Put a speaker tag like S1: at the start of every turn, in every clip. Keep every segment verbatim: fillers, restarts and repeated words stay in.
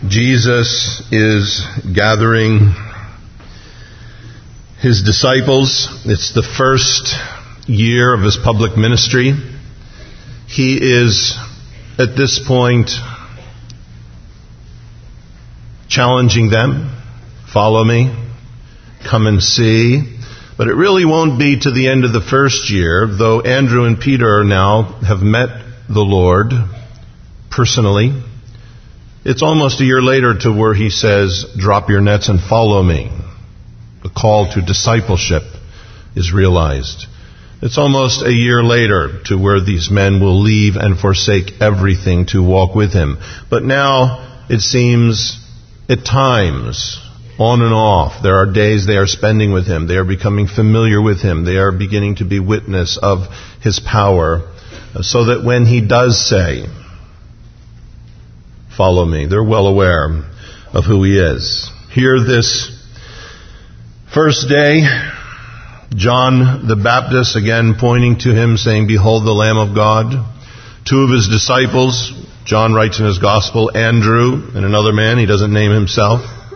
S1: Jesus is gathering his disciples. It's the first year of his public ministry. He is, at this point, challenging them. Follow me. Come and see. But it really won't be to the end of the first year, though Andrew and Peter now have met the Lord personally. It's almost a year later to where he says, drop your nets and follow me. The call to discipleship is realized. It's almost a year later to where these men will leave and forsake everything to walk with him. But now, it seems, at times, on and off, there are days they are spending with him. They are becoming familiar with him. They are beginning to be witness of his power, so that when he does say, follow me, they're well aware of who he is. Here this first day, John the Baptist, again pointing to him, saying, behold the Lamb of God. Two of his disciples, John writes in his gospel, Andrew and another man, he doesn't name himself,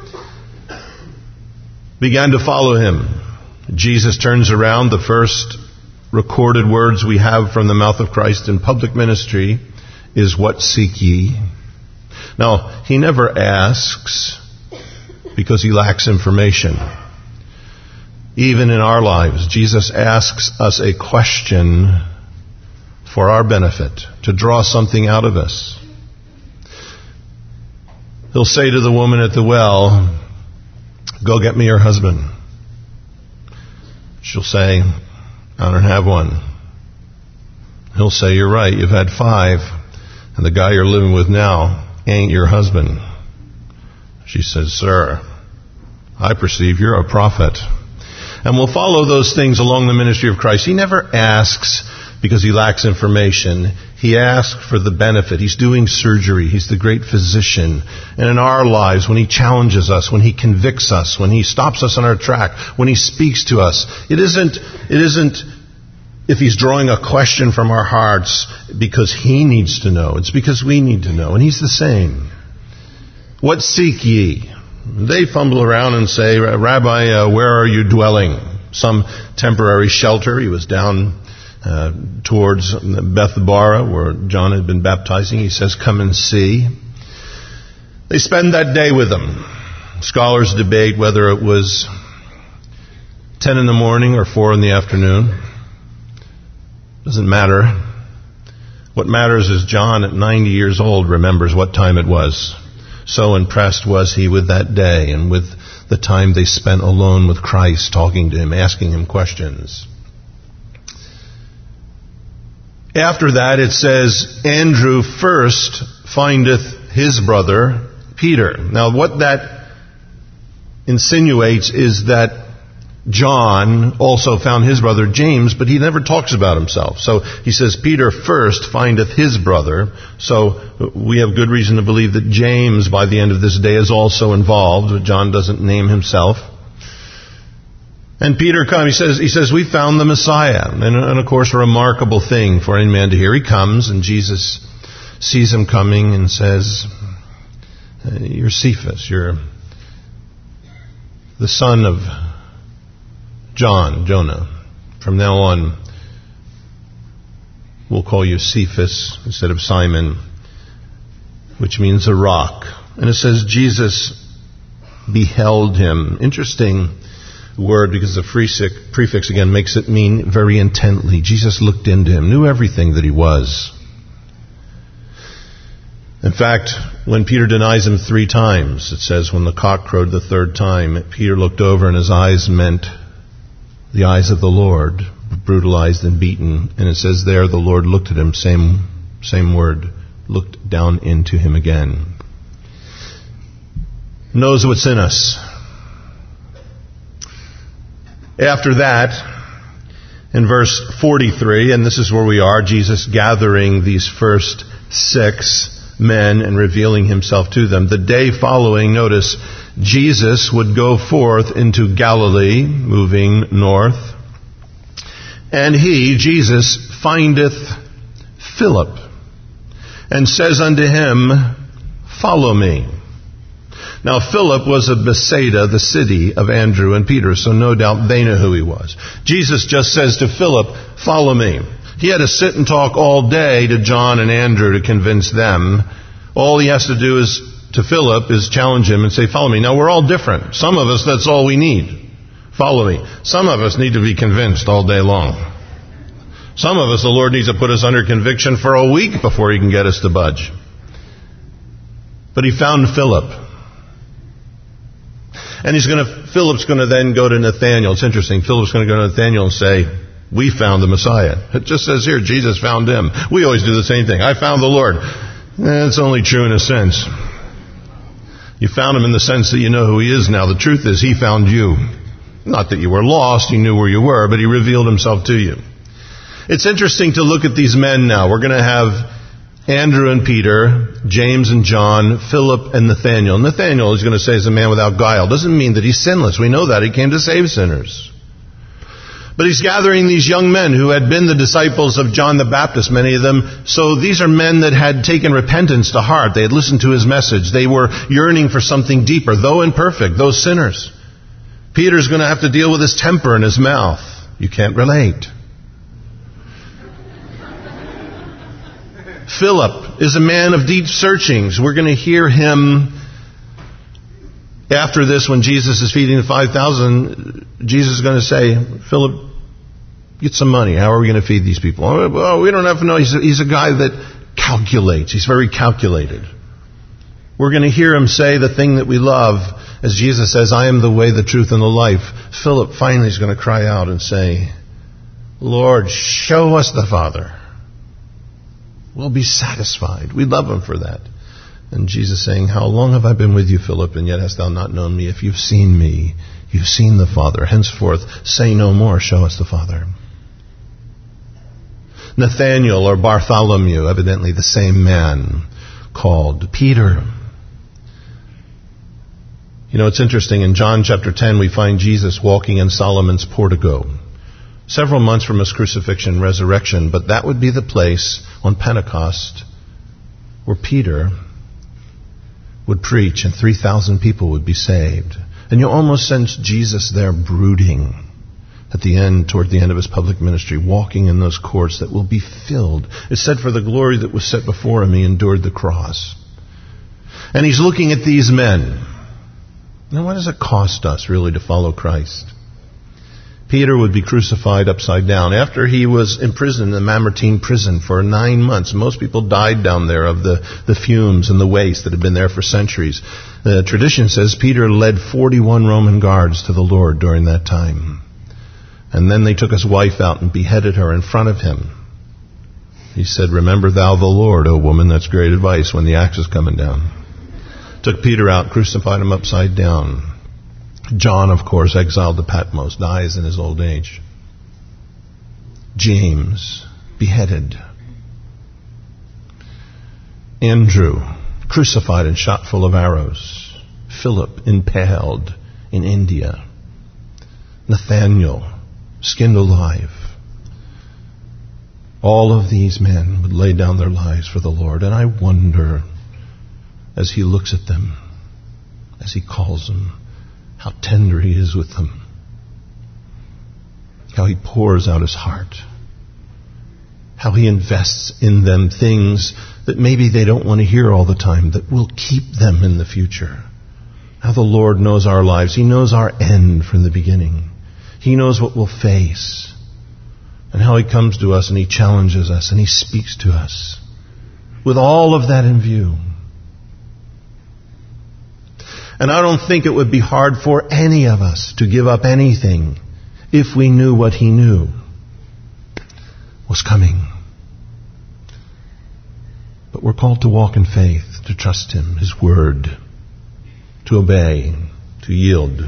S1: began to follow him. Jesus turns around. The first recorded words we have from the mouth of Christ in public ministry is, what seek ye? Now, he never asks because he lacks information. Even in our lives, Jesus asks us a question for our benefit, to draw something out of us. He'll say to the woman at the well, go get me your husband. She'll say, I don't have one. He'll say, you're right, you've had five, and the guy you're living with now ain't your husband. She says, sir, I perceive you're a prophet. And we'll follow those things along the ministry of Christ. He never asks because he lacks information. He asks for the benefit. He's doing surgery. He's the great physician. And in our lives, when he challenges us, when he convicts us, when he stops us on our track, when he speaks to us, it isn't, it isn't if he's drawing a question from our hearts because he needs to know. It's because we need to know. And he's the same. What seek ye? They fumble around and say, Rabbi, uh, where are you dwelling? Some temporary shelter. He was down uh, towards Bethabara where John had been baptizing. He says, come and see. They spend that day with him. Scholars debate whether it was ten in the morning or four in the afternoon. Doesn't matter. What matters is John at ninety years old remembers what time it was. So impressed was he with that day and with the time they spent alone with Christ, talking to him, asking him questions. After that, it says, Andrew first findeth his brother Peter. Now, what that insinuates is that John also found his brother James, but he never talks about himself. So he says, Peter first findeth his brother. So we have good reason to believe that James, by the end of this day, is also involved. But John doesn't name himself. And Peter comes, he says, he says, we found the Messiah. And, and of course, a remarkable thing for any man to hear. He comes, and Jesus sees him coming and says, you're Cephas, you're the son of John, Jonah. From now on, we'll call you Cephas instead of Simon, which means a rock. And it says Jesus beheld him. Interesting word, because the prefix again makes it mean very intently. Jesus looked into him, knew everything that he was. In fact, when Peter denies him three times, it says when the cock crowed the third time, Peter looked over and his eyes meant the eyes of the Lord, brutalized and beaten. And it says there, the Lord looked at him, same, same word, looked down into him again. Knows what's in us. After that, in verse forty-three, and this is where we are, Jesus gathering these first six men and revealing himself to them. The day following, notice, Jesus would go forth into Galilee, moving north, and he, Jesus, findeth Philip, and says unto him, follow me. Now Philip was of Bethsaida, the city of Andrew and Peter, so no doubt they knew who he was. Jesus just says to Philip, follow me. He had to sit and talk all day to John and Andrew to convince them. All he has to do is, to Philip, is challenge him and say, follow me. Now we're all different. Some of us, that's all we need. Follow me. Some of us need to be convinced all day long. Some of us, the Lord needs to put us under conviction for a week before he can get us to budge. But he found Philip. And he's going to, Philip's going to then go to Nathanael. It's interesting. Philip's going to go to Nathanael and say, we found the Messiah. It just says here, Jesus found him. We always do the same thing. I found the Lord. Eh, it's only true in a sense. You found him in the sense that you know who he is now. The truth is, he found you. Not that you were lost, he knew where you were, but he revealed himself to you. It's interesting to look at these men now. We're going to have Andrew and Peter, James and John, Philip and Nathanael. Nathanael is going to say is a man without guile. Doesn't mean that he's sinless. We know that. He came to save sinners. But he's gathering these young men who had been the disciples of John the Baptist, many of them. So these are men that had taken repentance to heart. They had listened to his message. They were yearning for something deeper, though imperfect, those sinners. Peter's going to have to deal with his temper and his mouth. You can't relate. Philip is a man of deep searchings. We're going to hear him after this when Jesus is feeding the five thousand. Jesus is going to say, Philip, get some money. How are we going to feed these people? Oh, we don't have to know. He's a, he's a guy that calculates. He's very calculated. We're going to hear him say the thing that we love. As Jesus says, I am the way, the truth, and the life. Philip finally is going to cry out and say, Lord, show us the Father. We'll be satisfied. We love him for that. And Jesus saying, how long have I been with you, Philip, and yet hast thou not known me? If you've seen me, you've seen the Father. Henceforth, say no more, show us the Father. Nathanael, or Bartholomew, evidently the same man, called Peter. You know, it's interesting. In John chapter ten, we find Jesus walking in Solomon's portico. Several months from his crucifixion and resurrection, but that would be the place on Pentecost where Peter would preach and three thousand people would be saved. And you almost sense Jesus there brooding at the end, toward the end of his public ministry, walking in those courts that will be filled. It said, for the glory that was set before him, he endured the cross. And he's looking at these men. Now, what does it cost us, really, to follow Christ? Peter would be crucified upside down. After he was imprisoned in the Mamertine prison for nine months, most people died down there of the, the fumes and the waste that had been there for centuries. The tradition says Peter led forty-one Roman guards to the Lord during that time. And then they took his wife out and beheaded her in front of him. He said, remember thou the Lord, O woman. That's great advice when the axe is coming down. Took Peter out, crucified him upside down. John, of course, exiled to Patmos, dies in his old age. James, beheaded. Andrew, crucified and shot full of arrows. Philip, impaled in India. Nathanael, skinned alive. All of these men would lay down their lives for the Lord. And I wonder, as he looks at them, as he calls them, how tender he is with them. How he pours out his heart. How he invests in them things that maybe they don't want to hear all the time, that will keep them in the future. How the Lord knows our lives. He knows our end from the beginning. He knows what we'll face. And how he comes to us and he challenges us and he speaks to us. With all of that in view. And I don't think it would be hard for any of us to give up anything if we knew what he knew was coming. But we're called to walk in faith, to trust him, his word, to obey, to yield.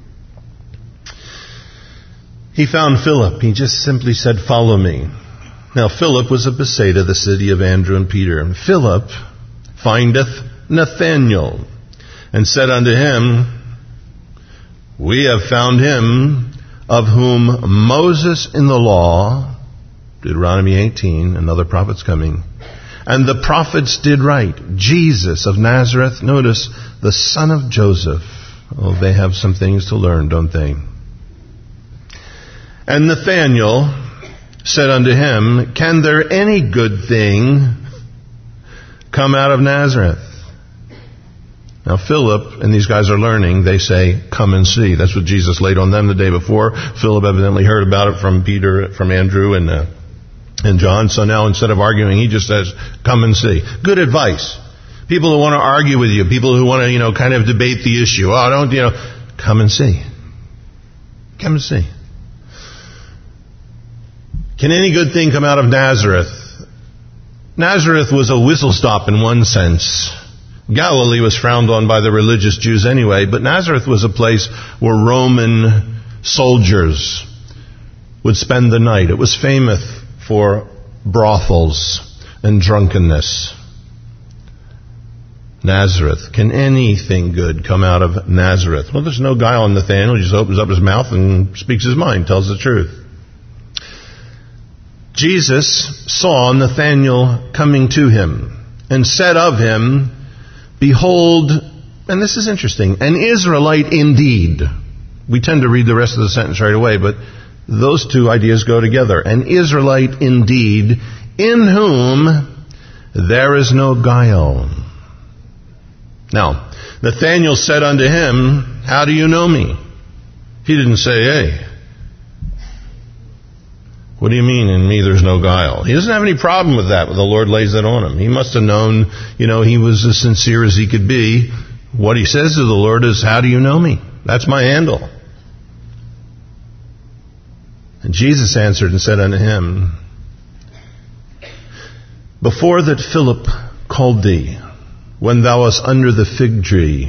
S1: He found Philip. He just simply said, follow me. Now Philip was of Bethsaida, the city of Andrew and Peter. And Philip findeth Nathanael, and said unto him, we have found him of whom Moses in the law, Deuteronomy eighteen, and other prophets coming, And the prophets did right. Jesus of Nazareth, notice, the son of Joseph. Oh, they have some things to learn, don't they? And Nathanael said unto him, Can there any good thing come out of Nazareth? Now Philip and these guys are learning. They say, come and see. That's what Jesus laid on them the day before. Philip evidently heard about it from Peter, from Andrew and uh, and John. So now instead of arguing, he just says, come and see. Good advice. People who want to argue with you, people who want to, you know, kind of debate the issue. Oh, don't, you know, come and see. Come and see. Can any good thing come out of Nazareth? Nazareth was a whistle stop in one sense. Galilee was frowned on by the religious Jews anyway, but Nazareth was a place where Roman soldiers would spend the night. It was famous for brothels and drunkenness. Nazareth. Can anything good come out of Nazareth? Well, there's no guile in Nathanael. He just opens up his mouth and speaks his mind, tells the truth. Jesus saw Nathanael coming to him and said of him, Behold, and this is interesting, an Israelite indeed. We tend to read the rest of the sentence right away, but those two ideas go together. An Israelite indeed, in whom there is no guile. Now, Nathanael said unto him, How do you know me? He didn't say, hey, what do you mean in me there's no guile? He doesn't have any problem with that, but the Lord lays it on him. He must have known, you know, he was as sincere as he could be. What he says to the Lord is, how do you know me? That's my handle. And Jesus answered and said unto him, Before that Philip called thee, when thou wast under the fig tree,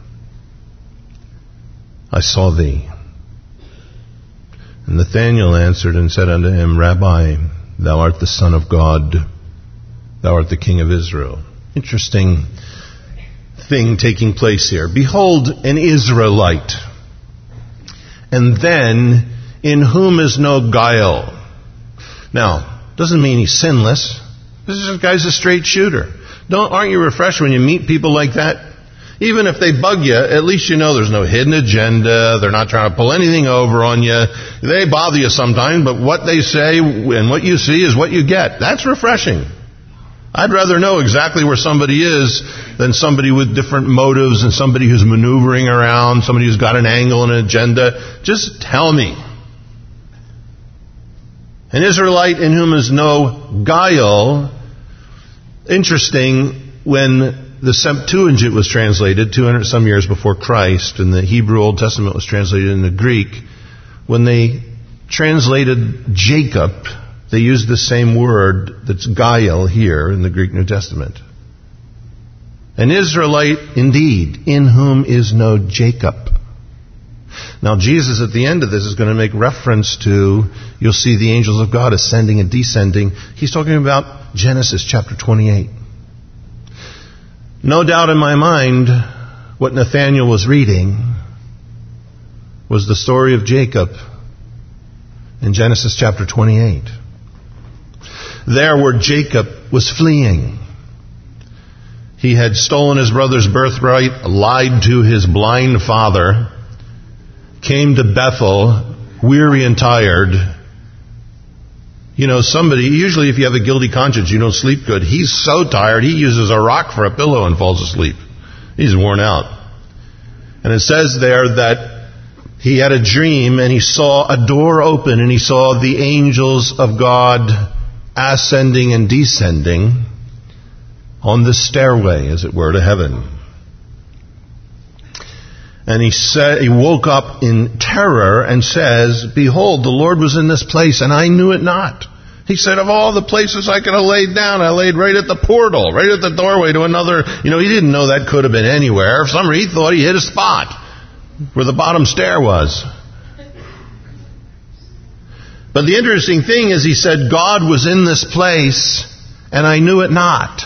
S1: I saw thee. And Nathanael answered and said unto him, Rabbi, thou art the Son of God, thou art the King of Israel. Interesting thing taking place here. Behold, an Israelite, and then in whom is no guile. Now, doesn't mean he's sinless. This guy's a straight shooter. Don't, aren't you refreshed when you meet people like that? Even if they bug you, at least you know there's no hidden agenda. They're not trying to pull anything over on you. They bother you sometimes, but what they say and what you see is what you get. That's refreshing. I'd rather know exactly where somebody is than somebody with different motives and somebody who's maneuvering around, somebody who's got an angle and an agenda. Just tell me. An Israelite in whom is no guile. Interesting, when the Septuagint was translated two hundred some years before Christ, and the Hebrew Old Testament was translated into Greek, when they translated Jacob, they used the same word that's guile here in the Greek New Testament. An Israelite indeed, in whom is no Jacob. Now Jesus at the end of this is going to make reference to, you'll see the angels of God ascending and descending. He's talking about Genesis chapter twenty-eight. No doubt in my mind, what Nathanael was reading was the story of Jacob in Genesis chapter twenty-eight. There where Jacob was fleeing. He had stolen his brother's birthright, lied to his blind father, came to Bethel, weary and tired. You know, somebody, usually if you have a guilty conscience, you don't sleep good. He's so tired, he uses a rock for a pillow and falls asleep. He's worn out. And it says there that he had a dream and he saw a door open and he saw the angels of God ascending and descending on the stairway, as it were, to heaven. And he said, he woke up in terror and says, Behold, the Lord was in this place, and I knew it not. He said, of all the places I could have laid down, I laid right at the portal, right at the doorway to another. You know, he didn't know that could have been anywhere. For some reason, he thought he hit a spot where the bottom stair was. But the interesting thing is, he said, God was in this place, and I knew it not.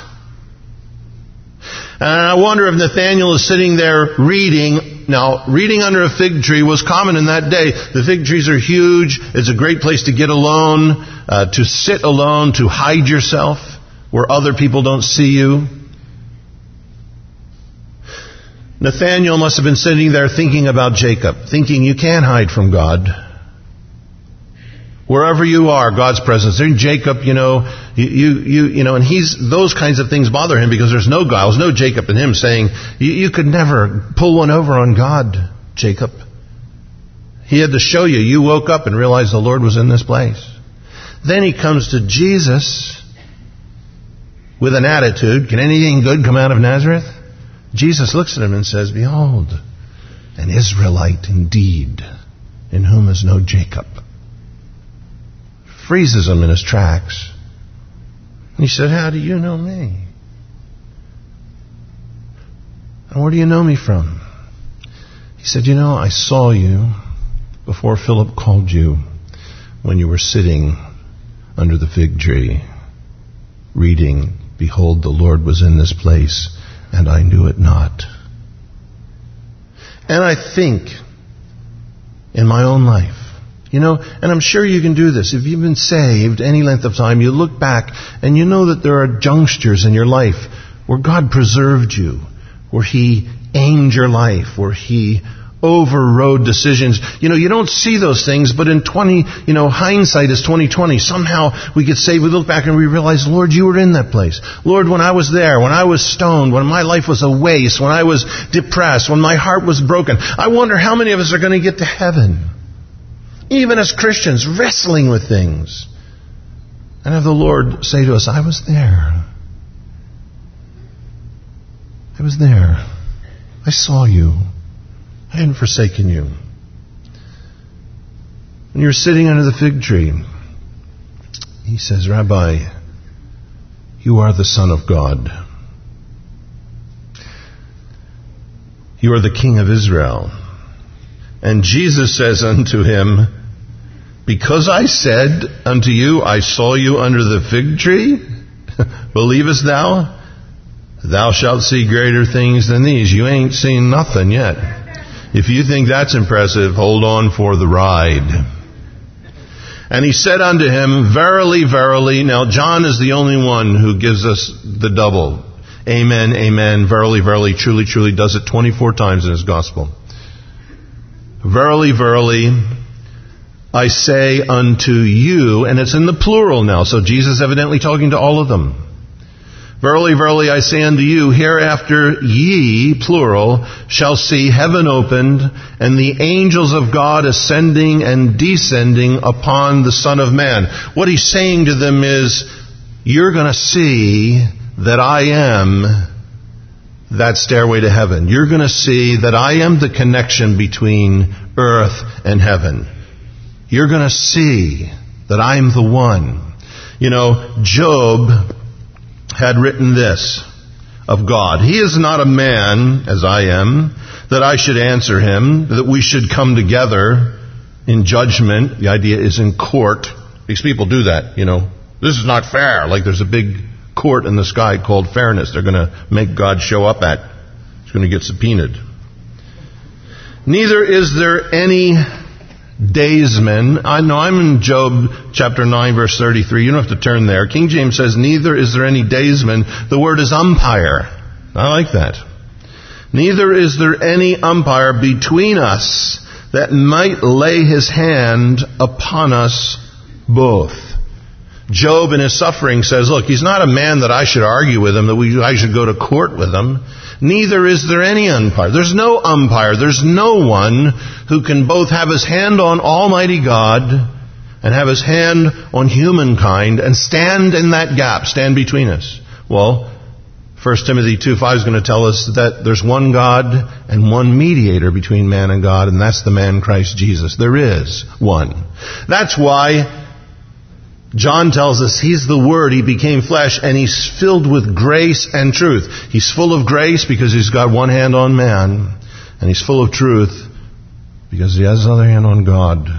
S1: And I wonder if Nathanael is sitting there reading. Now, reading under a fig tree was common in that day. The fig trees are huge. It's a great place to get alone, uh, to sit alone, to hide yourself. where other people don't see you. Nathanael must have been sitting there thinking about Jacob, thinking you can't hide from God. Wherever you are, God's presence. There, Jacob, you know, you, you, you, you know, and he's, those kinds of things bother him because there's no God, there's no Jacob in him saying, you, you could never pull one over on God, Jacob. He had to show you, you woke up and realized the Lord was in this place. Then he comes to Jesus with an attitude. Can anything good come out of Nazareth? Jesus looks at him and says, behold, an Israelite indeed, in whom is no Jacob. Freezes him in his tracks. And he said, how do you know me? And where do you know me from? He said, you know, I saw you before Philip called you when you were sitting under the fig tree, reading, behold, the Lord was in this place, and I knew it not. And I think in my own life, you know, and I'm sure you can do this. If you've been saved any length of time, you look back and you know that there are junctures in your life where God preserved you, where He aimed your life, where He overrode decisions. You know, you don't see those things, but in twenty, you know, hindsight is twenty twenty. Somehow we get saved, we look back and we realize, Lord, you were in that place. Lord, when I was there, when I was stoned, when my life was a waste, when I was depressed, when my heart was broken, I wonder how many of us are going to get to heaven, even as Christians, wrestling with things, and have the Lord say to us, I was there. I was there. I saw you. I hadn't forsaken you. When you're sitting under the fig tree, he says, Rabbi, you are the Son of God. You are the King of Israel. And Jesus says unto him, because I said unto you, I saw you under the fig tree, believest thou? Thou shalt see greater things than these. You ain't seen nothing yet. If you think that's impressive, hold on for the ride. And he said unto him, verily, verily. Now John is the only one who gives us the double. Amen, amen, verily, verily, truly, truly, does it twenty-four times in his gospel. Verily, verily, I say unto you, and it's in the plural now, so Jesus evidently talking to all of them. Verily, verily, I say unto you, hereafter ye, plural, shall see heaven opened, and the angels of God ascending and descending upon the Son of Man. What he's saying to them is, you're going to see that I am that stairway to heaven. You're going to see that I am the connection between earth and heaven. You're going to see that I'm the one. You know, Job had written this of God. He is not a man, as I am, that I should answer him, that we should come together in judgment. The idea is in court. These people do that, you know. This is not fair. Like there's a big court in the sky called fairness. They're going to make God show up at. He's going to get subpoenaed. Neither is there any daysman. I know I'm in Job chapter nine verse thirty-three. You don't have to turn there. King James says, neither is there any daysman. The word is umpire. I like that. Neither is there any umpire between us that might lay his hand upon us both. Job in his suffering says, look, he's not a man that I should argue with him, that we, I should go to court with him. Neither is there any umpire. There's no umpire. There's no one who can both have his hand on Almighty God and have his hand on humankind and stand in that gap, stand between us. Well, First Timothy two five is going to tell us that there's one God and one mediator between man and God, and that's the man Christ Jesus. There is one. That's why John tells us He's the Word. He became flesh, and He's filled with grace and truth. He's full of grace because He's got one hand on man, and He's full of truth because He has the other hand on God.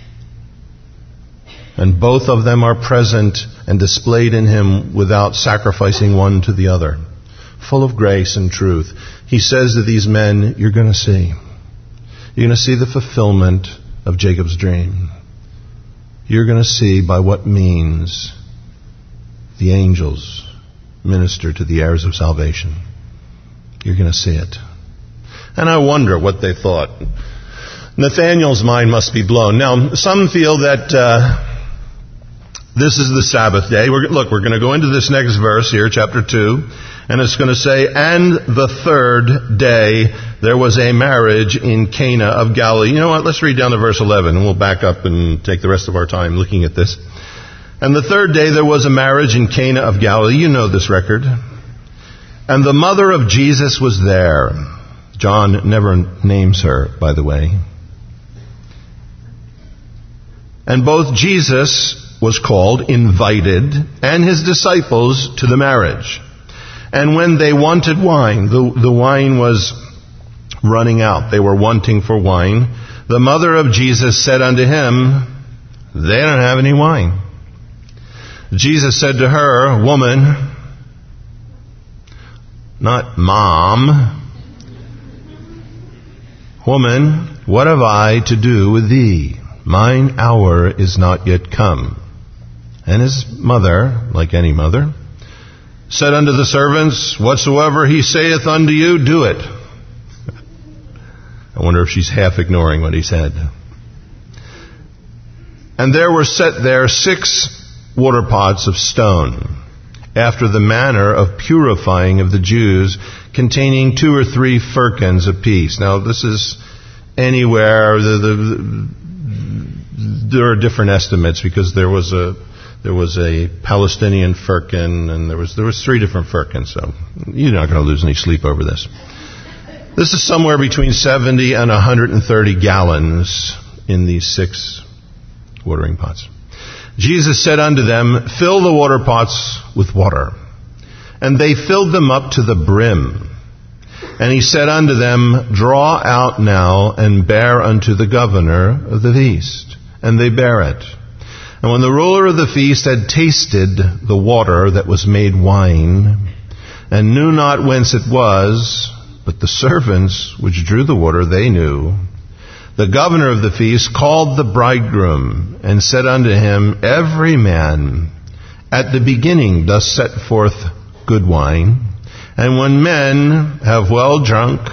S1: And both of them are present and displayed in Him without sacrificing one to the other. Full of grace and truth. He says to these men, you're going to see. You're going to see the fulfillment of Jacob's dream. You're going to see by what means the angels minister to the heirs of salvation. You're going to see it. And I wonder what they thought. Nathanael's mind must be blown. Now, some feel that uh, this is the Sabbath day. We're, look, we're going to go into this next verse here, chapter two, and it's going to say, and the third day there was a marriage in Cana of Galilee. You know what? Let's read down to verse eleven, and we'll back up and take the rest of our time looking at this. And the third day there was a marriage in Cana of Galilee. You know this record. And the mother of Jesus was there. John never names her, by the way. And both Jesus was called, invited, and his disciples to the marriage. And when they wanted wine, the, the wine was running out. They were wanting for wine. The mother of Jesus said unto him, they don't have any wine. Jesus said to her, woman, not mom, woman, what have I to do with thee? Mine hour is not yet come. And his mother, like any mother, said unto the servants, whatsoever he saith unto you, do it. I wonder if she's half ignoring what he said. And there were set there six water pots of stone, after the manner of purifying of the Jews, containing two or three firkins apiece. Now, this is anywhere, the, the, the, there are different estimates, because there was a there was a Palestinian firkin, and there was there was three different firkins, so you're not going to lose any sleep over this. This is somewhere between seventy and one hundred thirty gallons in these six watering pots. Jesus said unto them, fill the water pots with water. And they filled them up to the brim. And he said unto them, draw out now and bear unto the governor of the feast. And they bare it. And when the ruler of the feast had tasted the water that was made wine, and knew not whence it was, but the servants which drew the water, they knew, the governor of the feast called the bridegroom, and said unto him, every man at the beginning doth set forth good wine, and when men have well drunk,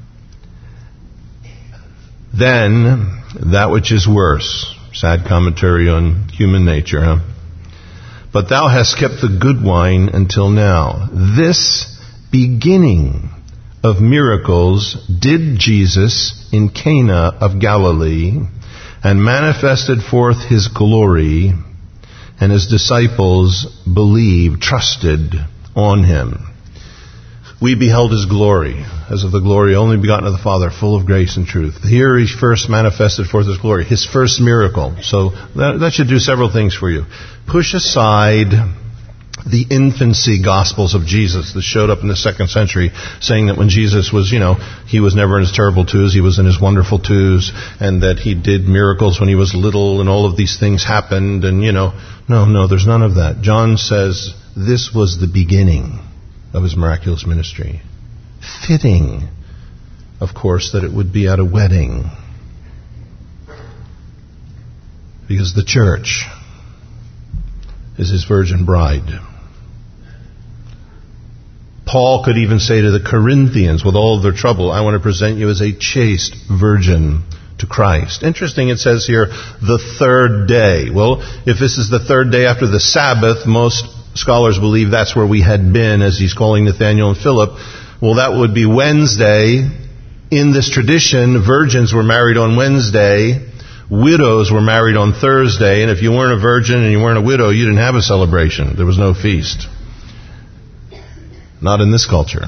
S1: then that which is worse. Sad commentary on human nature, huh? But thou hast kept the good wine until now. This beginning of miracles did Jesus in Cana of Galilee, and manifested forth his glory, and his disciples believed, trusted on him. We beheld his glory, as of the glory only begotten of the Father, full of grace and truth. Here he first manifested forth his glory, his first miracle. So that, that should do several things for you. Push aside the infancy gospels of Jesus that showed up in the second century, saying that when Jesus was, you know, he was never in his terrible twos, he was in his wonderful twos, and that he did miracles when he was little, and all of these things happened, and, you know, no, no, there's none of that. John says this was the beginning of his miraculous ministry. Fitting, of course, that it would be at a wedding, because the church is his virgin bride. Paul could even say to the Corinthians, with all of their trouble, I want to present you as a chaste virgin to Christ. Interesting, it says here, the third day. Well, if this is the third day after the Sabbath, most scholars believe that's where we had been, as he's calling Nathanael and Philip. Well, that would be Wednesday. In this tradition, virgins were married on Wednesday. Widows were married on Thursday, and if you weren't a virgin and you weren't a widow, you didn't have a celebration. There was no feast. Not in this culture.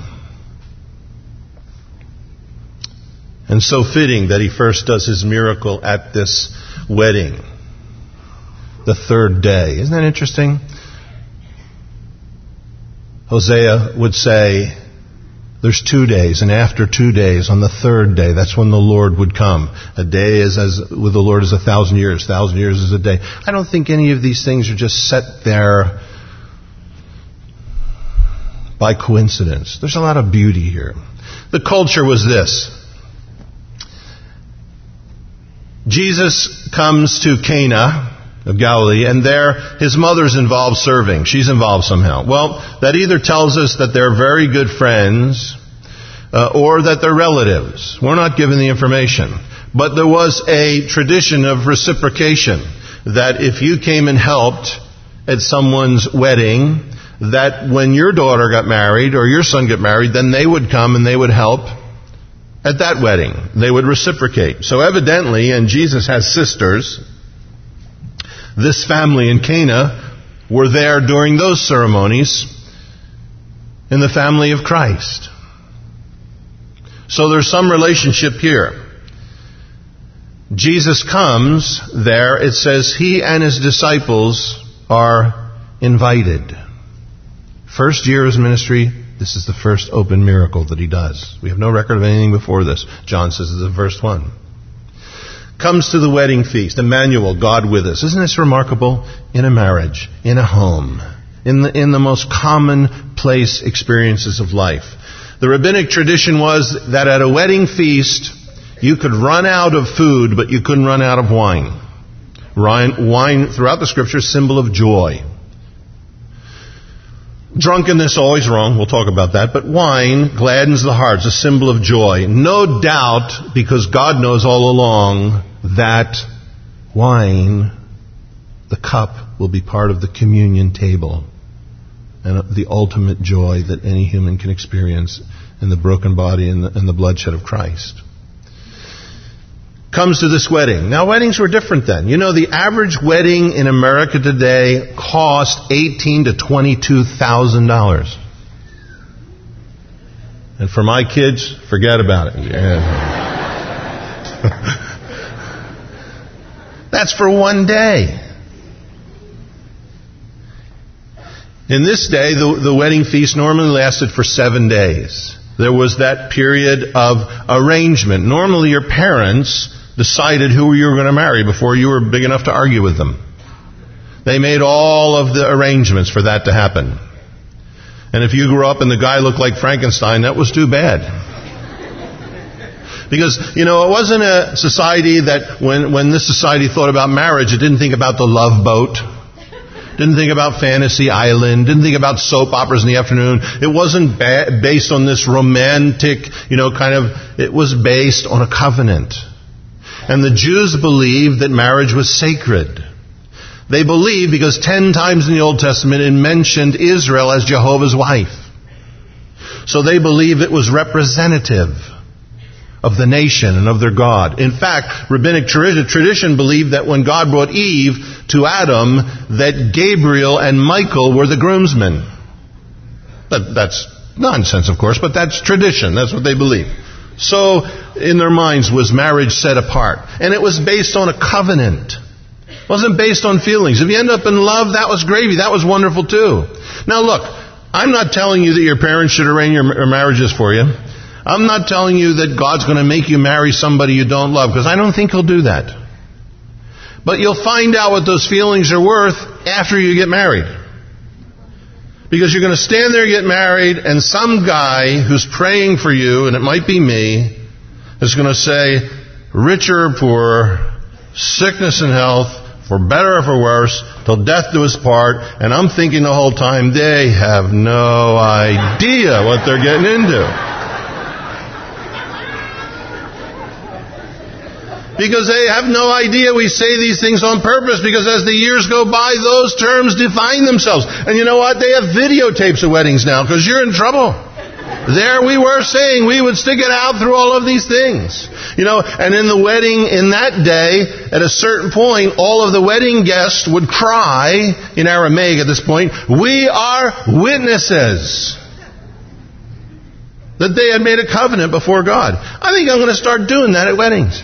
S1: And so fitting that he first does his miracle at this wedding, the third day. Isn't that interesting? Hosea would say, there's two days, and after two days, on the third day, that's when the Lord would come. A day is as with the Lord is a thousand years. A thousand years is a day. I don't think any of these things are just set there by coincidence. There's a lot of beauty here. The culture was this. Jesus comes to Cana of Galilee, and there his mother's involved serving. She's involved somehow. Well, that either tells us that they're very good friends, uh, or that they're relatives. We're not given the information. But there was a tradition of reciprocation, that if you came and helped at someone's wedding, that when your daughter got married or your son got married, then they would come and they would help at that wedding. They would reciprocate. So evidently, and Jesus has sisters, this family in Cana were there during those ceremonies in the family of Christ. So there's some relationship here. Jesus comes there, it says he and his disciples are invited. First year of his ministry, this is the first open miracle that he does. We have no record of anything before this. John says it's the first one. Comes to the wedding feast. Emmanuel, God with us. Isn't this remarkable? In a marriage, in a home, in the, in the most commonplace experiences of life. The rabbinic tradition was that at a wedding feast, you could run out of food, but you couldn't run out of wine. Wine, wine throughout the Scripture, symbol of joy. Drunkenness, always wrong. We'll talk about that. But wine gladdens the heart. It's a symbol of joy. No doubt, because God knows all along that wine, the cup, will be part of the communion table and the ultimate joy that any human can experience in the broken body and the, and the bloodshed of Christ. Comes to this wedding. Now, weddings were different then. You know, the average wedding in America today cost eighteen thousand to twenty-two thousand dollars. And for my kids, forget about it. Yeah. That's for one day. In this day, the, the wedding feast normally lasted for seven days. There was that period of arrangement. Normally your parents decided who you were going to marry before you were big enough to argue with them. They made all of the arrangements for that to happen. And if you grew up and the guy looked like Frankenstein, that was too bad. Because, you know, it wasn't a society that when, when this society thought about marriage, it didn't think about the love boat. Didn't think about Fantasy Island. Didn't think about soap operas in the afternoon. It wasn't ba- based on this romantic, you know, kind of, it was based on a covenant. And the Jews believed that marriage was sacred. They believed because ten times in the Old Testament it mentioned Israel as Jehovah's wife. So they believed it was representative of the nation and of their God. In fact, rabbinic tradition believed that when God brought Eve to Adam, that Gabriel and Michael were the groomsmen. That's nonsense, of course, but that's tradition. That's what they believe. So, in their minds, was marriage set apart. And it was based on a covenant. It wasn't based on feelings. If you end up in love, that was gravy. That was wonderful too. Now look, I'm not telling you that your parents should arrange your marriages for you. I'm not telling you that God's going to make you marry somebody you don't love, because I don't think He'll do that. But you'll find out what those feelings are worth after you get married. Because you're going to stand there and get married, and some guy who's praying for you, and it might be me, is going to say, rich or poor, sickness and health, for better or for worse, till death do us part. And I'm thinking the whole time, they have no idea what they're getting into. Because they have no idea we say these things on purpose, because as the years go by, those terms define themselves. And you know what? They have videotapes of weddings now, because you're in trouble. There we were saying we would stick it out through all of these things. You know, and in the wedding in that day, at a certain point, all of the wedding guests would cry, in Aramaic at this point, we are witnesses that they had made a covenant before God. I think I'm going to start doing that at weddings.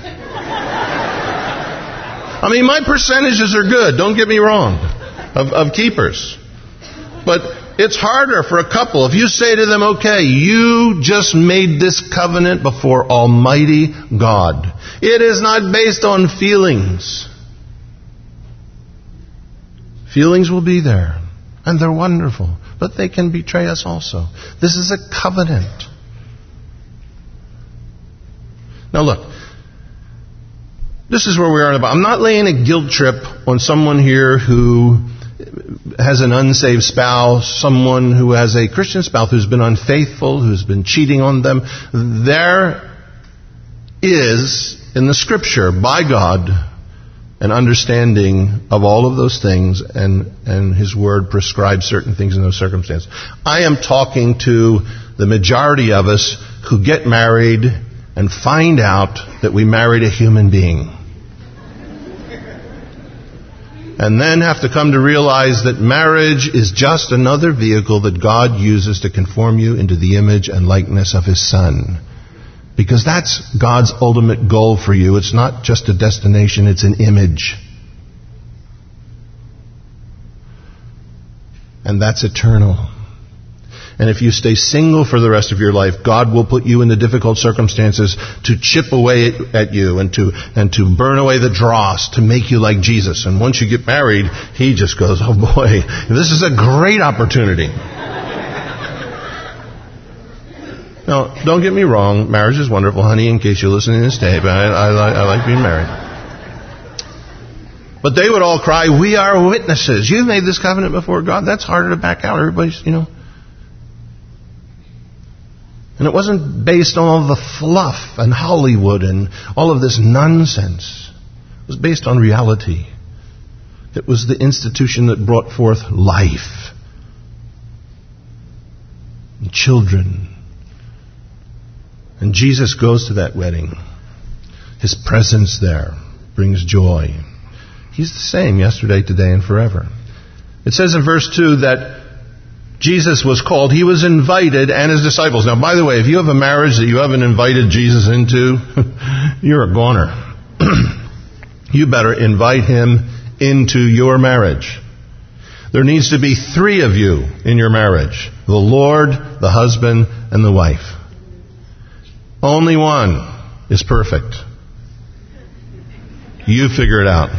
S1: I mean, my percentages are good, don't get me wrong, of, of keepers. But it's harder for a couple. If you say to them, okay, you just made this covenant before Almighty God. It is not based on feelings. Feelings will be there, and they're wonderful, but they can betray us also. This is a covenant. Now look, this is where we are in the Bible. I'm not laying a guilt trip on someone here who has an unsaved spouse, someone who has a Christian spouse who's been unfaithful, who's been cheating on them. There is, in the Scripture, by God, an understanding of all of those things, and, and His Word prescribes certain things in those circumstances. I am talking to the majority of us who get married and find out that we married a human being. And then have to come to realize that marriage is just another vehicle that God uses to conform you into the image and likeness of His Son. Because that's God's ultimate goal for you. It's not just a destination, it's an image. And that's eternal. And if you stay single for the rest of your life, God will put you in the difficult circumstances to chip away at you and to and to burn away the dross to make you like Jesus. And once you get married, He just goes, oh boy, this is a great opportunity. Now, don't get me wrong, marriage is wonderful, honey, in case you're listening to this tape. I, I, I like being married. But they would all cry, we are witnesses. You've made this covenant before God. That's harder to back out. Everybody's, you know. And it wasn't based on all the fluff and Hollywood and all of this nonsense. It was based on reality. It was the institution that brought forth life and children. And Jesus goes to that wedding. His presence there brings joy. He's the same yesterday, today, and forever. It says in verse two that Jesus was called, He was invited, and His disciples. Now, by the way, if you have a marriage that you haven't invited Jesus into, you're a goner. You better invite Him into your marriage. There needs to be three of you in your marriage. The Lord, the husband, and the wife. Only one is perfect. You figure it out.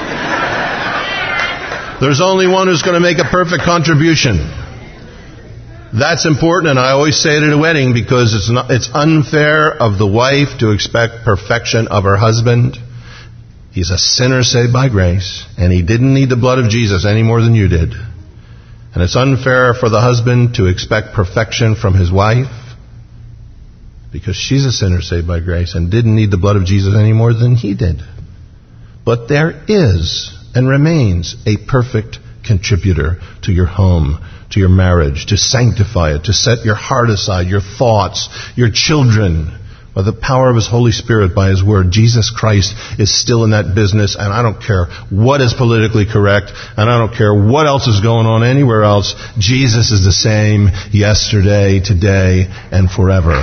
S1: There's only one who's going to make a perfect contribution. That's important, and I always say it at a wedding because it's not, it's unfair of the wife to expect perfection of her husband. He's a sinner saved by grace, and he didn't need the blood of Jesus any more than you did. And it's unfair for the husband to expect perfection from his wife because she's a sinner saved by grace and didn't need the blood of Jesus any more than he did. But there is and remains a perfect contributor to your home, to your marriage, to sanctify it, to set your heart aside, your thoughts, your children. By the power of His Holy Spirit, by His Word, Jesus Christ is still in that business, and I don't care what is politically correct, and I don't care what else is going on anywhere else. Jesus is the same yesterday, today, and forever.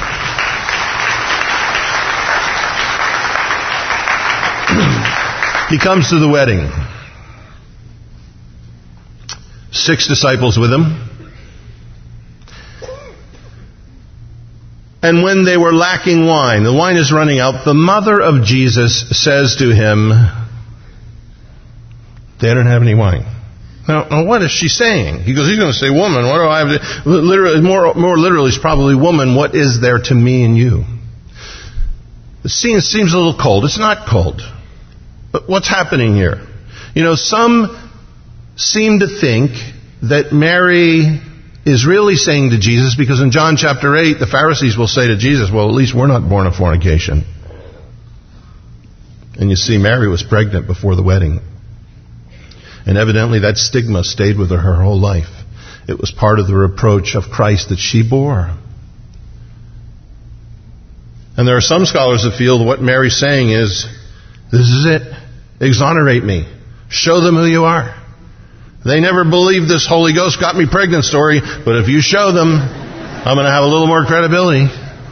S1: He comes to the wedding. Six disciples with Him. And when they were lacking wine, the wine is running out, the mother of Jesus says to Him, they don't have any wine. Now, now what is she saying? He goes, he's going to say, woman, what do I have to... Literally, more, more literally, it's probably, woman, what is there to me and you? The scene seems a little cold. It's not cold. But what's happening here? You know, some seem to think that Mary is really saying to Jesus, because in John chapter eight, the Pharisees will say to Jesus, well, at least we're not born of fornication. And you see, Mary was pregnant before the wedding. And evidently that stigma stayed with her her whole life. It was part of the reproach of Christ that she bore. And there are some scholars that feel that what Mary's saying is, this is it. Exonerate me. Show them who you are. They never believed this Holy Ghost got me pregnant story, but if you show them, I'm going to have a little more credibility.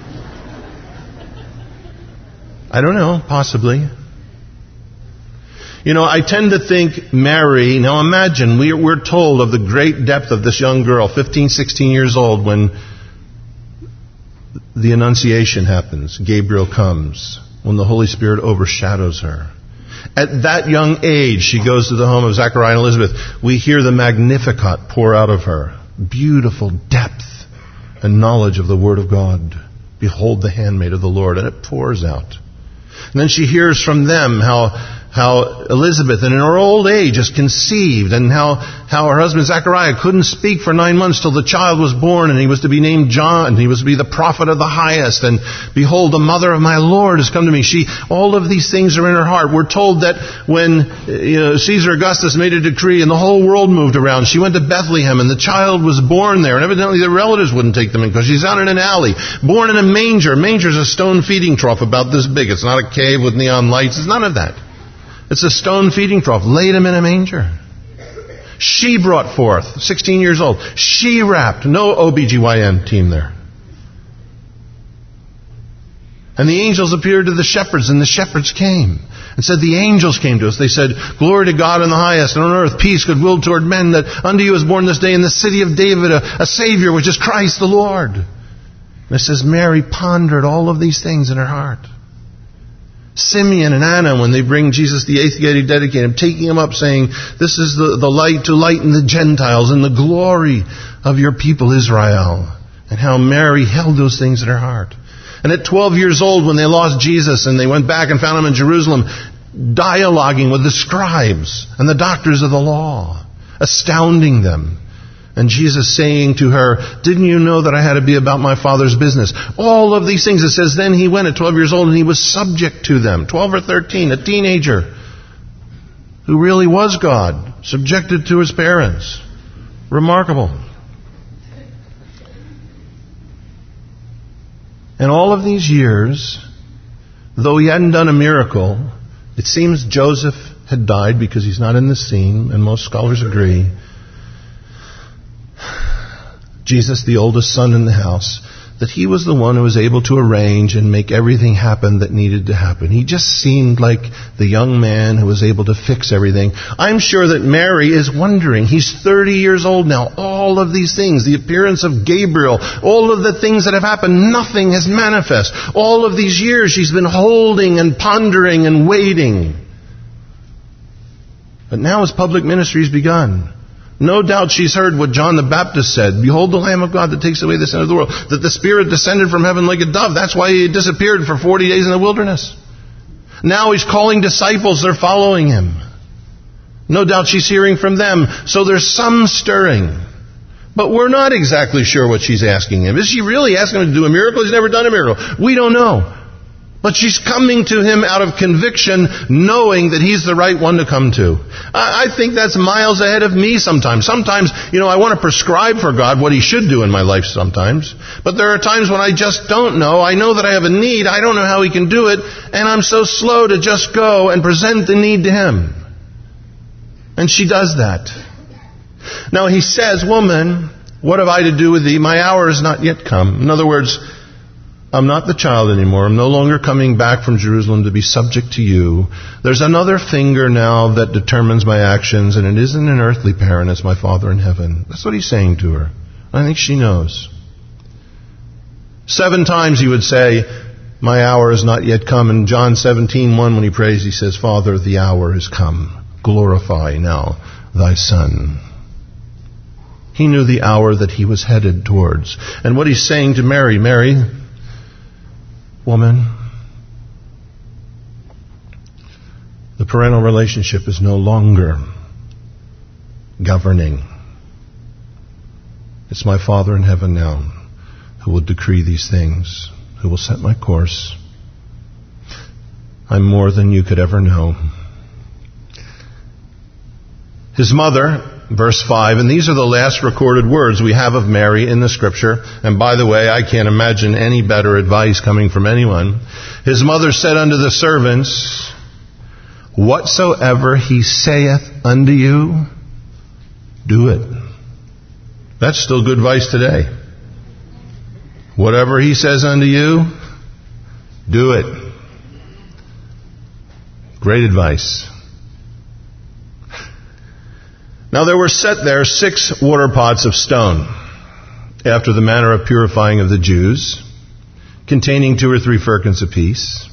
S1: I don't know, possibly. You know, I tend to think Mary, now imagine, we're, we're told of the great depth of this young girl, fifteen, sixteen years old, when the Annunciation happens, Gabriel comes, when the Holy Spirit overshadows her. At that young age, she goes to the home of Zechariah and Elizabeth. We hear the Magnificat pour out of her. Beautiful depth and knowledge of the Word of God. Behold the handmaid of the Lord. And it pours out. And then she hears from them how how Elizabeth, in her old age, is conceived, and how, how her husband Zechariah couldn't speak for nine months till the child was born, and he was to be named John. He was to be the prophet of the highest. And behold, the mother of my Lord has come to me. She, all of these things are in her heart. We're told that when you know, Caesar Augustus made a decree and the whole world moved around, she went to Bethlehem, and the child was born there. And evidently the relatives wouldn't take them in because she's out in an alley, born in a manger. Manger is a stone feeding trough about this big. It's not a cave with neon lights. It's none of that. It's a stone feeding trough. Laid him in a manger. She brought forth, sixteen years old. She wrapped. No O B G Y N team there. And the angels appeared to the shepherds, and the shepherds came. And said, the angels came to us. They said, glory to God in the highest, and on earth peace, goodwill toward men, that unto you is born this day in the city of David a, a Savior, which is Christ the Lord. And it says, Mary pondered all of these things in her heart. Simeon and Anna, when they bring Jesus the eighth gate, dedicate him, taking him up, saying, this is the, the light to lighten the Gentiles and the glory of your people Israel. And how Mary held those things in her heart. And at twelve years old, when they lost Jesus and they went back and found him in Jerusalem, dialoguing with the scribes and the doctors of the law, astounding them. And Jesus saying to her, didn't you know that I had to be about my Father's business? All of these things. It says, then he went at twelve years old and he was subject to them. twelve or thirteen, a teenager who really was God, subjected to his parents. Remarkable. And all of these years, though he hadn't done a miracle, it seems Joseph had died because he's not in the scene, and most scholars agree. Jesus, the oldest son in the house, that he was the one who was able to arrange and make everything happen that needed to happen. He just seemed like the young man who was able to fix everything. I'm sure that Mary is wondering, he's thirty years old now, all of these things, the appearance of Gabriel, all of the things that have happened, nothing has manifest. All of these years she's been holding and pondering and waiting. But now his public ministry has begun. No doubt she's heard what John the Baptist said. Behold the Lamb of God that takes away the sin of the world. That the Spirit descended from heaven like a dove. That's why he disappeared for forty days in the wilderness. Now he's calling disciples. They're following him. No doubt she's hearing from them. So there's some stirring. But we're not exactly sure what she's asking him. Is she really asking him to do a miracle? He's never done a miracle. We don't know. But she's coming to him out of conviction, knowing that he's the right one to come to. I, I think that's miles ahead of me sometimes. Sometimes, you know, I want to prescribe for God what he should do in my life sometimes. But there are times when I just don't know. I know that I have a need. I don't know how he can do it. And I'm so slow to just go and present the need to him. And she does that. Now he says, woman, what have I to do with thee? My hour is not yet come. In other words, I'm not the child anymore. I'm no longer coming back from Jerusalem to be subject to you. There's another finger now that determines my actions, and it isn't an earthly parent, it's my Father in heaven. That's what he's saying to her. I think she knows. Seven times he would say, my hour is not yet come. In John seventeen one, when he prays, he says, Father, the hour is come. Glorify now thy Son. He knew the hour that he was headed towards. And what he's saying to Mary, Mary, woman, the parental relationship is no longer governing. It's my Father in heaven now who will decree these things, who will set my course. I'm more than you could ever know. His mother, verse five, and these are the last recorded words we have of Mary in the Scripture. And by the way, I can't imagine any better advice coming from anyone. His mother said unto the servants, whatsoever he saith unto you, do it. That's still good advice today. Whatever he says unto you, do it. Great advice. Now there were set there six water pots of stone, after the manner of purifying of the Jews, containing two or three firkins apiece.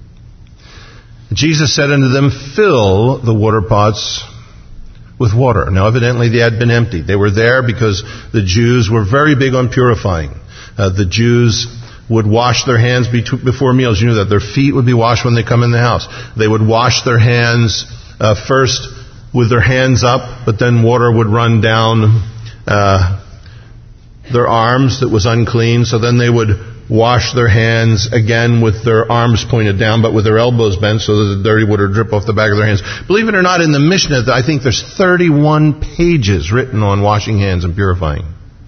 S1: Jesus said unto them, fill the water pots with water. Now evidently they had been emptied. They were there because the Jews were very big on purifying. Uh, the Jews would wash their hands before meals. You know that their feet would be washed when they come in the house. They would wash their hands uh, first with their hands up, but then water would run down uh, their arms that was unclean. So then they would wash their hands again with their arms pointed down, but with their elbows bent so that the dirty water would drip off the back of their hands. Believe it or not, in the Mishnah, I think there's thirty-one pages written on washing hands and purifying.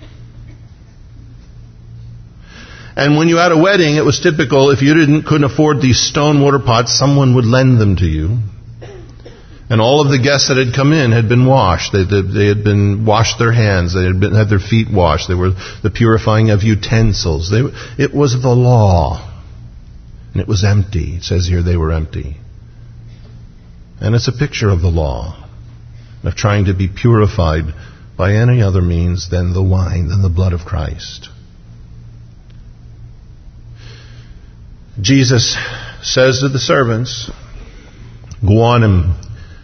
S1: And when you had a wedding, it was typical, if you didn't couldn't afford these stone water pots, someone would lend them to you. And all of the guests that had come in had been washed. They, they, they had been washed their hands. They had, been, had their feet washed. They were the purifying of utensils. They, it was the law. And it was empty. It says here they were empty. And it's a picture of the law, of trying to be purified by any other means than the wine, than the blood of Christ. Jesus says to the servants, go on and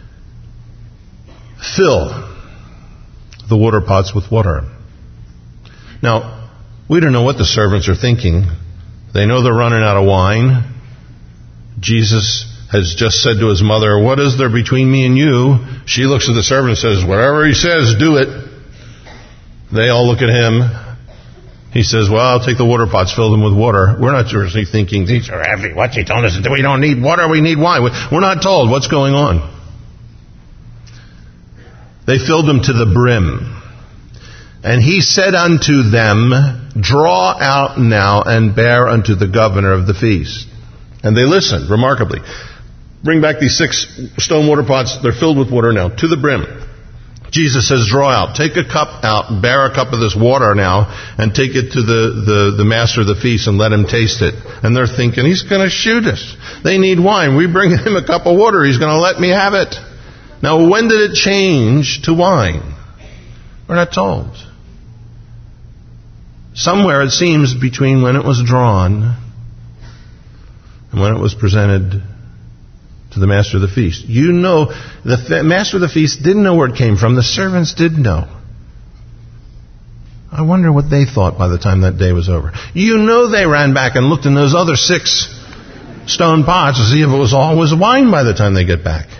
S1: fill the water pots with water. Now, we don't know what the servants are thinking. They know they're running out of wine. Jesus has just said to his mother, what is there between me and you? She looks at the servant and says, whatever he says, do it. They all look at him. He says, well, I'll take the water pots, fill them with water. We're not seriously thinking, these are heavy. What's he telling us to do? We don't need water, we need wine. We're not told what's going on. They filled them to the brim. And he said unto them, draw out now and bear unto the governor of the feast. And they listened, remarkably. Bring back these six stone water pots. They're filled with water now, to the brim. Jesus says, draw out. Take a cup out, bear a cup of this water now, and take it to the, the, the master of the feast and let him taste it. And they're thinking, he's going to shoot us. They need wine. We bring him a cup of water. He's going to let me have it. Now, when did it change to wine? We're not told. Somewhere, it seems, between when it was drawn and when it was presented to the master of the feast. You know, the fe- master of the feast didn't know where it came from. The servants did know. I wonder what they thought by the time that day was over. You know they ran back and looked in those other six stone pots to see if it was all was wine by the time they get back.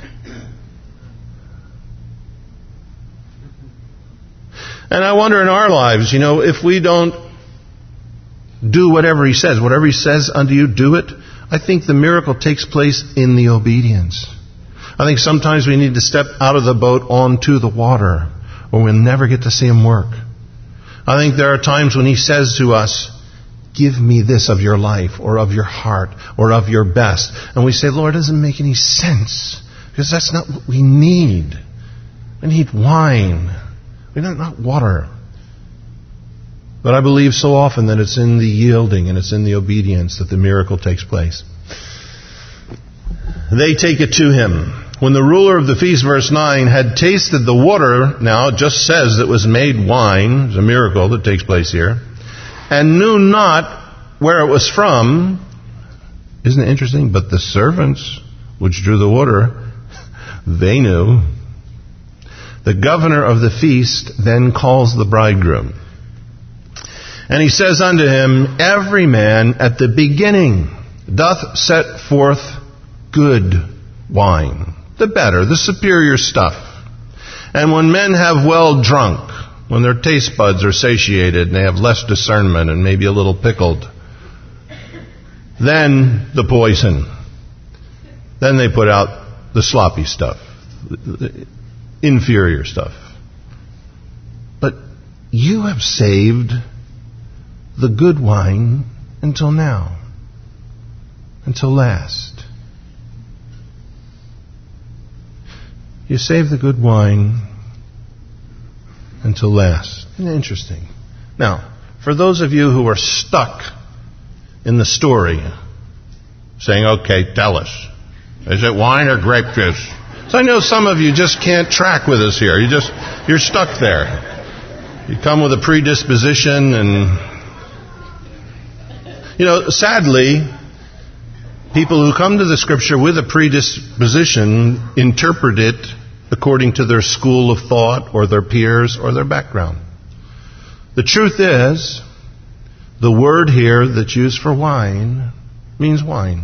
S1: And I wonder in our lives, you know, if we don't do whatever he says, whatever he says unto you, do it. I think the miracle takes place in the obedience. I think sometimes we need to step out of the boat onto the water, or we'll never get to see him work. I think there are times when he says to us, give me this of your life, or of your heart, or of your best. And we say, Lord, it doesn't make any sense, because that's not what we need. We need wine. We don't not water. But I believe so often that it's in the yielding and it's in the obedience that the miracle takes place. They take it to him. When the ruler of the feast, verse nine, had tasted the water, now it just says it was made wine, it's a miracle that takes place here, and knew not where it was from. Isn't it interesting? But the servants which drew the water, they knew. The governor of the feast then calls the bridegroom. And he says unto him, every man at the beginning doth set forth good wine, the better, the superior stuff. And when men have well drunk, when their taste buds are satiated and they have less discernment and maybe a little pickled, then the poison. Then they put out the sloppy stuff, the inferior stuff. But you have saved the good wine until now, until last. You save the good wine until last. Isn't it interesting? Now, for those of you who are stuck in the story, saying, okay, tell us, is it wine or grape juice? So I know some of you just can't track with us here. You just, you're stuck there. You come with a predisposition and, you know, sadly, people who come to the Scripture with a predisposition interpret it according to their school of thought or their peers or their background. The truth is, The word here that's used for wine means wine.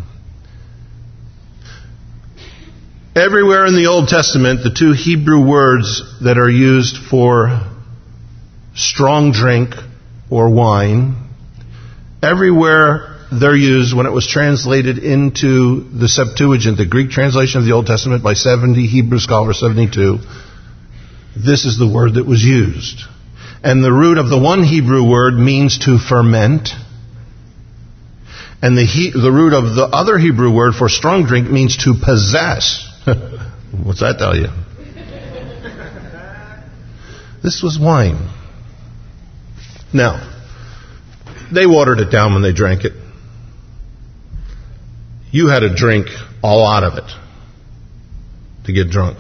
S1: Everywhere in the Old Testament, the two Hebrew words that are used for strong drink or wine, everywhere they're used when it was translated into the Septuagint, the Greek translation of the Old Testament by seventy Hebrew scholars, seventy-two, this is the word that was used. And the root of the one Hebrew word means to ferment. And the, he, the root of the other Hebrew word for strong drink means to possess. What's that tell you? This was wine. Now, they watered it down when they drank it. You had to drink a lot of it to get drunk.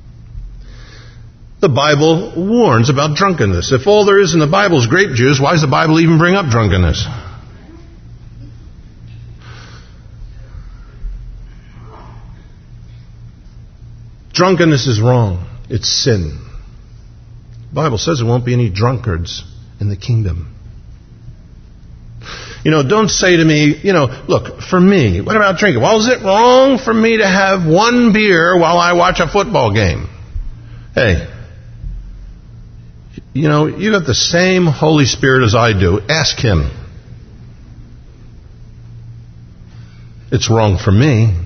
S1: The Bible warns about drunkenness. If all there is in the Bible is grape juice, why does the Bible even bring up drunkenness? Drunkenness is wrong. It's sin. The Bible says there won't be any drunkards in the kingdom. You know, don't say to me, you know, look, for me, what about drinking? Well, is it wrong for me to have one beer while I watch a football game? Hey, you know, you got the same Holy Spirit as I do. Ask Him. It's wrong for me.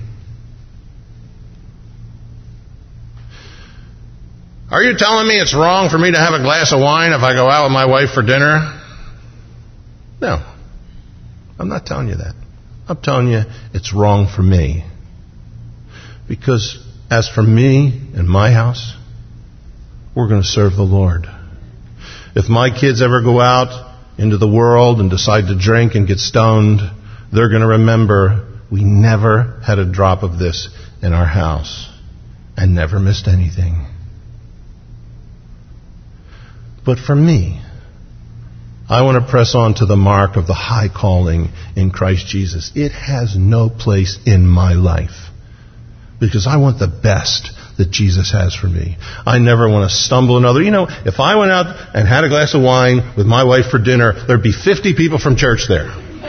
S1: Are you telling me it's wrong for me to have a glass of wine if I go out with my wife for dinner? No. I'm not telling you that. I'm telling you it's wrong for me. Because as for me and my house, we're going to serve the Lord. If my kids ever go out into the world and decide to drink and get stoned, they're going to remember we never had a drop of this in our house and never missed anything. But for me, I want to press on to the mark of the high calling in Christ Jesus. It has no place in my life because I want the best that Jesus has for me. I never want to stumble another. You know, if I went out and had a glass of wine with my wife for dinner, there'd be fifty people from church there.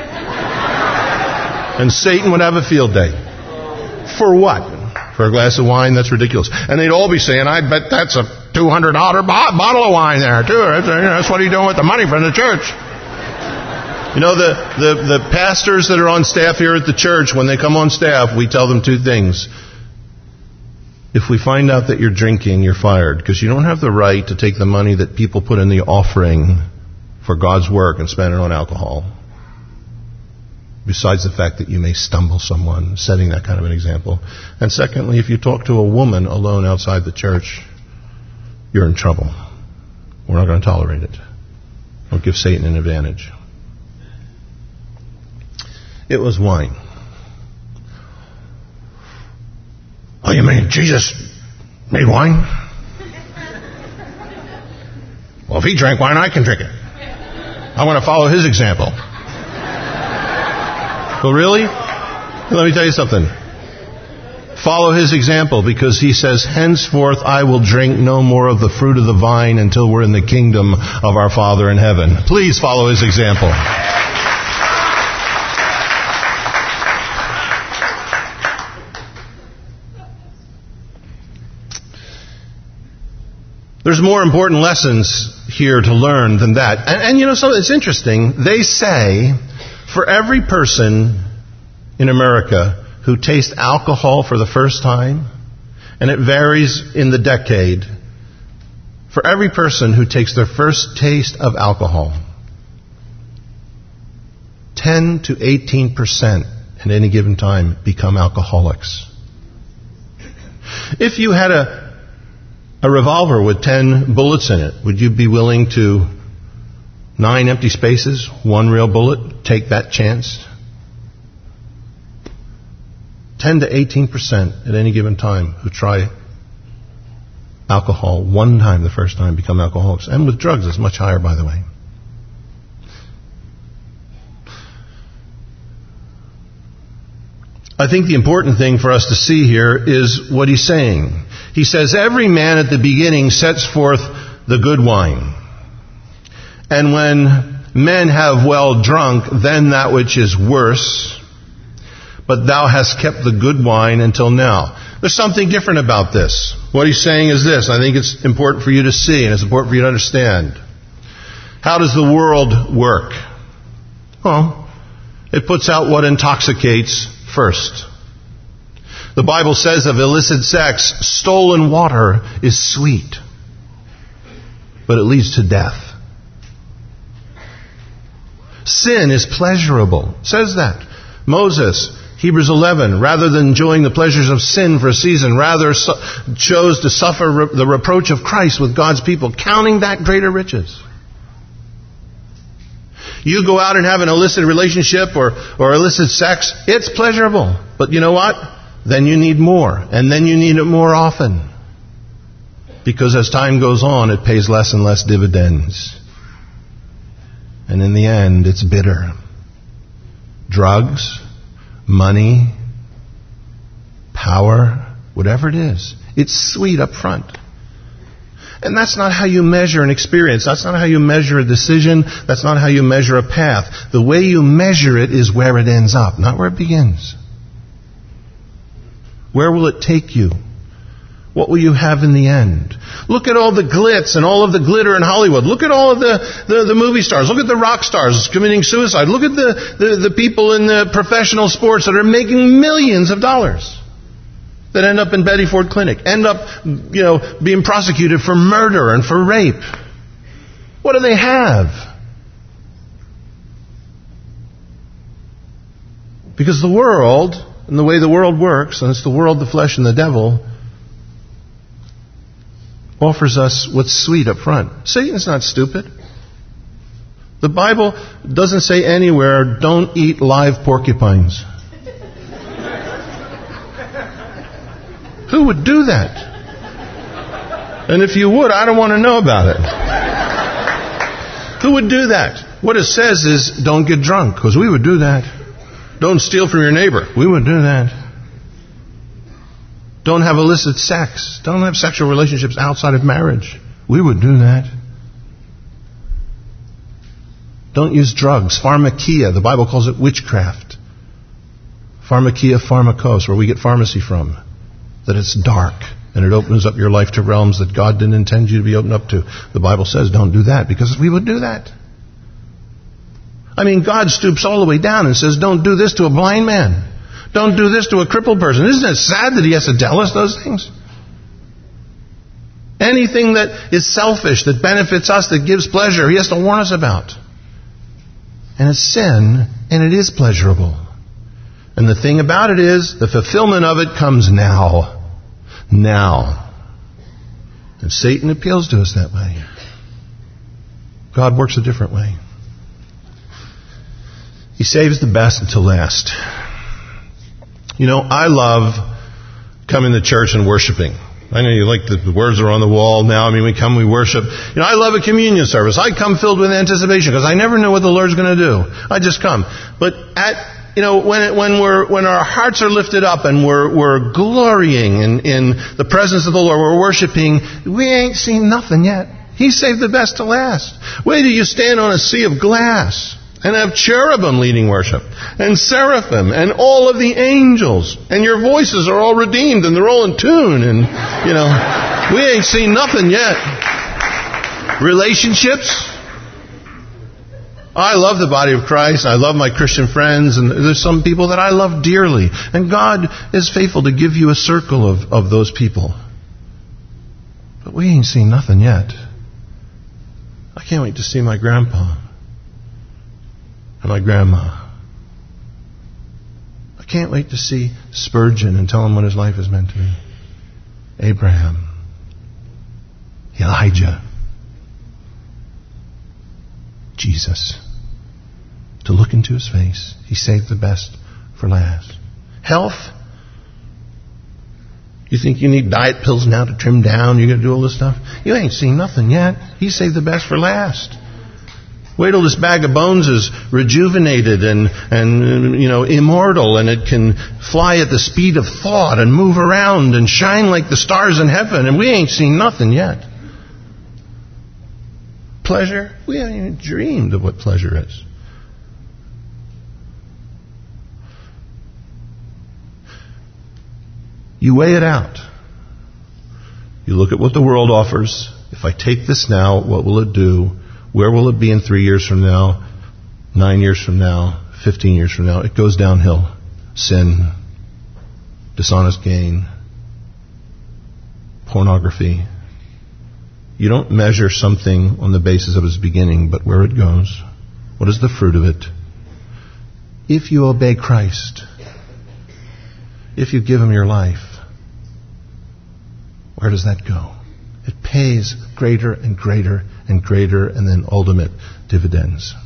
S1: And Satan would have a field day. For what? For a glass of wine? That's ridiculous. And they'd all be saying, I bet that's a two hundred dollars bo- bottle of wine there, too. That's, you know, that's what are you doing with the money from the church? You know, the, the, the pastors that are on staff here at the church, when they come on staff, we tell them two things. If we find out that you're drinking, you're fired, because you don't have the right to take the money that people put in the offering for God's work and spend it on alcohol. Besides the fact that you may stumble someone setting that kind of an example. And secondly, if you talk to a woman alone outside the church, you're in trouble. We're not going to tolerate it. Don't give Satan an advantage. It was wine. Oh, you mean Jesus made wine? Well, if he drank wine, I can drink it. I want to follow his example. Well, really? Let me tell you something. Follow his example, because he says, henceforth I will drink no more of the fruit of the vine until we're in the kingdom of our Father in heaven. Please follow his example. There's more important lessons here to learn than that. And, and you know, so it's interesting. They say, for every person in America who tastes alcohol for the first time, and it varies in the decade, for every person who takes their first taste of alcohol, ten to eighteen percent at any given time become alcoholics. If you had a a revolver with ten bullets in it, would you be willing to nine empty spaces, one real bullet, take that chance? ten to eighteen percent at any given time who try alcohol one time the first time become alcoholics. And with drugs, it's much higher, by the way. I think the important thing for us to see here is what he's saying. He says, every man at the beginning sets forth the good wine. And when men have well drunk, then that which is worse. But thou hast kept the good wine until now. There's something different about this. What he's saying is this. I think it's important for you to see, and it's important for you to understand. How does the world work? Well, it puts out what intoxicates first. The Bible says of illicit sex, stolen water is sweet, but it leads to death. Sin is pleasurable. It says that. Moses, Hebrews eleven, rather than enjoying the pleasures of sin for a season, rather so, chose to suffer re- the reproach of Christ with God's people, counting that greater riches. You go out and have an illicit relationship or, or illicit sex, it's pleasurable. But you know what? Then you need more. And then you need it more often. Because as time goes on, it pays less and less dividends. And in the end, it's bitter. Drugs, money, power, whatever it is, it's sweet up front. And that's not how you measure an experience. That's not how you measure a decision. That's not how you measure a path. The way you measure it is where it ends up, not where it begins. Where will it take you? What will you have in the end? Look at all the glitz and all of the glitter in Hollywood. Look at all of the, the, the movie stars. Look at the rock stars committing suicide. Look at the, the, the people in the professional sports that are making millions of dollars. That end up in Betty Ford Clinic. End up, you know, being prosecuted for murder and for rape. What do they have? Because the world, and the way the world works, and it's the world, the flesh, and the devil, offers us what's sweet up front. Satan's not stupid. The Bible doesn't say anywhere, don't eat live porcupines. Who would do that? And if you would, I don't want to know about it. Who would do that? What it says is, don't get drunk, because we would do that. Don't steal from your neighbor. We would do that. Don't have illicit sex. Don't have sexual relationships outside of marriage. We would do that. Don't use drugs. Pharmakia. The Bible calls it witchcraft. Pharmakia, pharmakos, where we get pharmacy from. That it's dark and it opens up your life to realms that God didn't intend you to be opened up to. The Bible says don't do that, because we would do that. I mean, God stoops all the way down and says don't do this to a blind man. Don't do this to a crippled person. Isn't it sad that He has to tell us those things? Anything that is selfish, that benefits us, that gives pleasure, He has to warn us about. And it's sin, and it is pleasurable. And the thing about it is, the fulfillment of it comes now. Now. And Satan appeals to us that way. God works a different way. He saves the best until last. You know, I love coming to church and worshiping. I know you like the, the words are on the wall now. I mean, we come, we worship. You know, I love a communion service. I come filled with anticipation because I never know what the Lord's going to do. I just come. But at You know, when it, when we're when our hearts are lifted up and we're we're glorying in, in the presence of the Lord, we're worshiping, we ain't seen nothing yet. He saved the best to last. Wait till you stand on a sea of glass and have cherubim leading worship, and seraphim, and all of the angels, and your voices are all redeemed and they're all in tune, and you know, we ain't seen nothing yet. Relationships. I love the body of Christ. I love my Christian friends. And there's some people that I love dearly. And God is faithful to give you a circle of, of those people. But we ain't seen nothing yet. I can't wait to see my grandpa and my grandma. I can't wait to see Spurgeon and tell him what his life is meant to be. Abraham. Elijah. Jesus. To look into His face. He saved the best for last. Health. You think you need diet pills now to trim down? You're going to do all this stuff? You ain't seen nothing yet. He saved the best for last. Wait till this bag of bones is rejuvenated and, and you know, immortal, and it can fly at the speed of thought and move around and shine like the stars in heaven, and we ain't seen nothing yet. Pleasure? We haven't even dreamed of what pleasure is. You weigh it out. You look at what the world offers. If I take this now, what will it do? Where will it be in three years from now? Nine years from now? Fifteen years from now? It goes downhill. Sin. Dishonest gain. Pornography. You don't measure something on the basis of its beginning, but where it goes. What is the fruit of it? If you obey Christ, if you give Him your life, where does that go? It pays greater and greater and greater and then ultimate dividends.